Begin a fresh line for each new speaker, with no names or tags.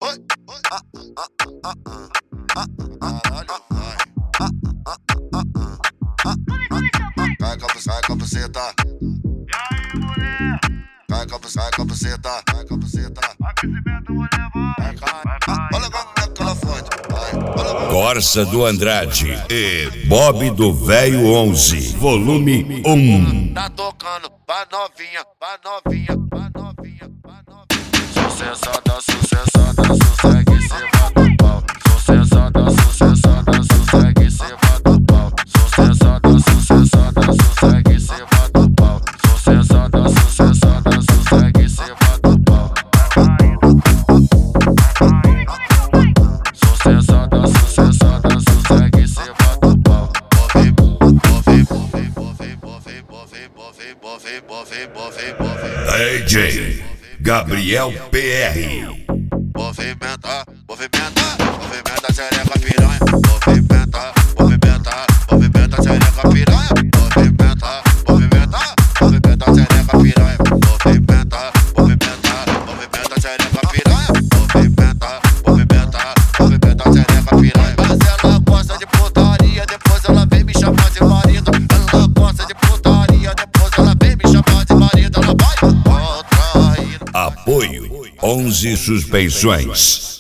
Cai com a buceta.
E aí, mulher?
Cai com a buceta. Cai com a buceta.
Aquecimento, mulher, vai.
Olha como é que ela fode.
Corsa do Andrade e Bob do Velho 11, volume 1.
Tá tocando, vai novinha, vai novinha, vai novinha, vai novinha. Sucessada, sossegue em cima do pau. Sucessada, sossegue em cima do pau. Sucessada, sossegue em cima do pau. Sucessada, sossegue em cima do pau. Sucessada, sossegue em cima do pau.
DJ Gabriel PR.
Movimenta a xereca piranha. Movimenta a xereca piranha. Movimenta a xereca piranha. Movimenta a xereca piranha. Movimenta a xereca piranha. Mas ela gosta de putaria, depois ela vem me chamar de marido. Ela gosta de putaria, depois ela vem me chamar de marido. Ela vai contraindo.
Apoio 11 Suspensões.